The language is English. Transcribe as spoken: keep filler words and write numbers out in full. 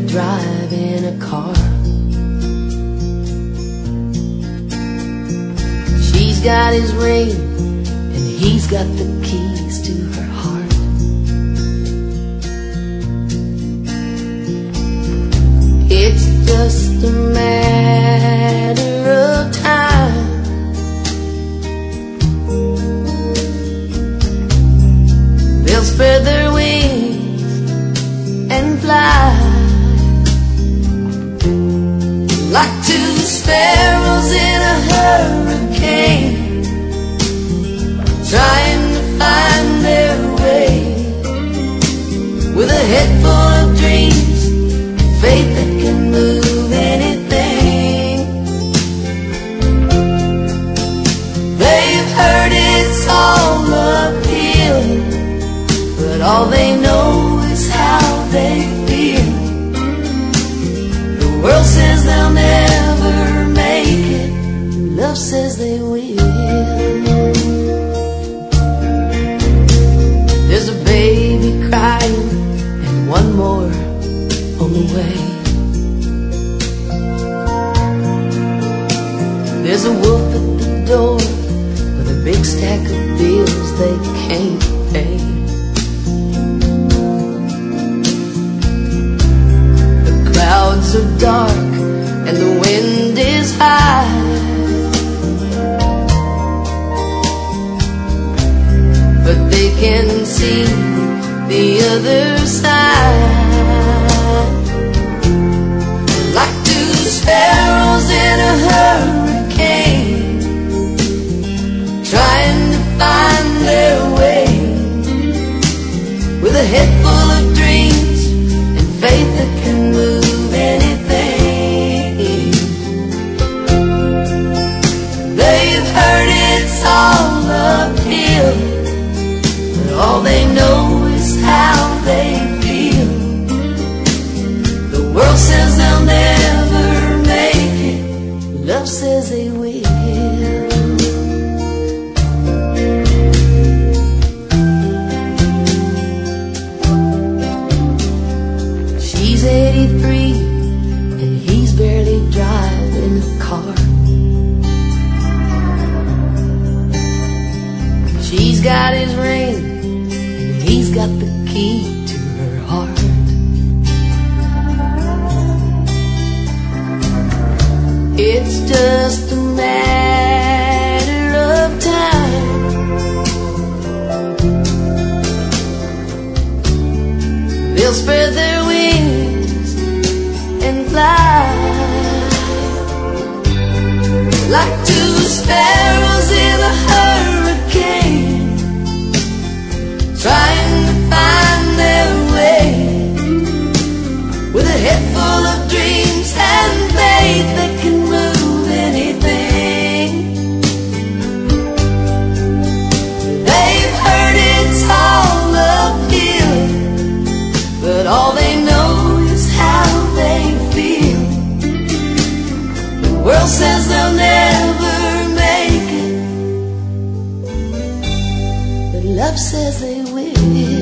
barely driving a car. She's got his ring and he's got the keys to her heart. It's just a matter of time. They'll spread their wings and fly like two sparrows in a hurricane, trying to find their way, with a head full of dreams and faith that can move anything. They've heard it's all uphill, but all they know is how they feel. The world says they'll never make it, love says they will. There's a baby crying and one more on the way. There's a wolf at the door with a big stack of bills they can't pay. The clouds are dark and the wind is high, but they can see the other side. Like two sparrows in a hurricane, trying to find their way, with a head full of dreams and faith that can move anything. They've heard it's all uphill, but all they know is how they feel. The world says they'll never make it, love says they will. She's eighty-three and he's barely driving a car. She's got his ring and he's got the key to her heart. It's just a matter of time. They'll spread their wings and fly like two sparrows in a hurricane, trying to find their way, with a head full of dreams and faith that can move anything. They've heard it's all uphill, but all they know is how they feel. The world says they'll never make it, but love says they will.